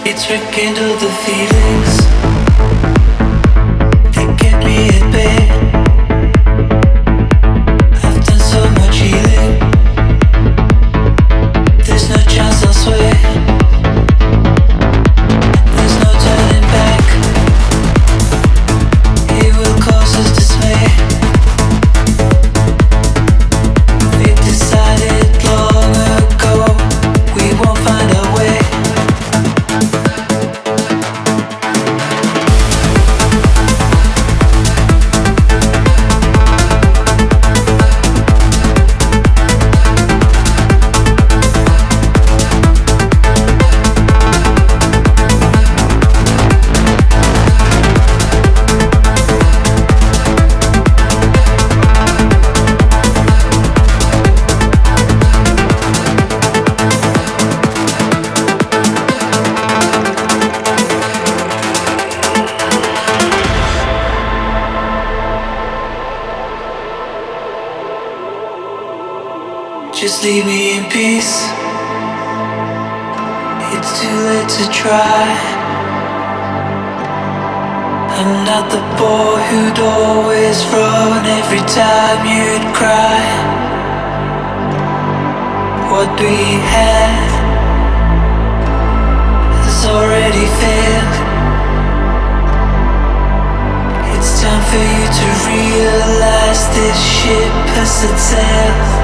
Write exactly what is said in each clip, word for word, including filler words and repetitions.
Rekindle the feelings that kept me at bay. I've done so much healing. There's no chance I'll sway. There's no turning back. It will cause us dismay. We decided long ago we won't find our way. Just leave me in peace. It's too late to try. I'm not the boy who'd always run every time you'd cry. What we had has already failed. It's time for you to realize this ship has set sail.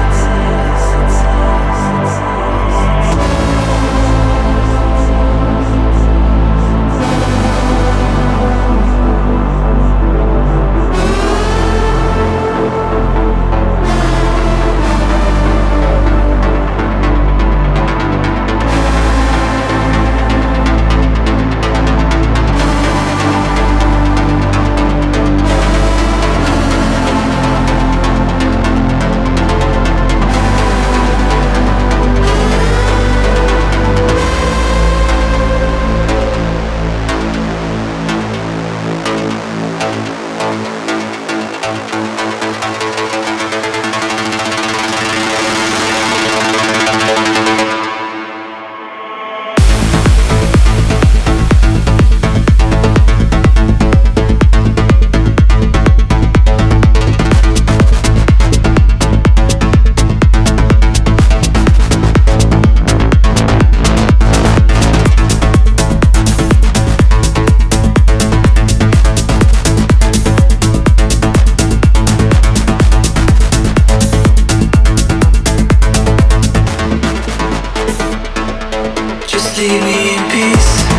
Just leave me in peace.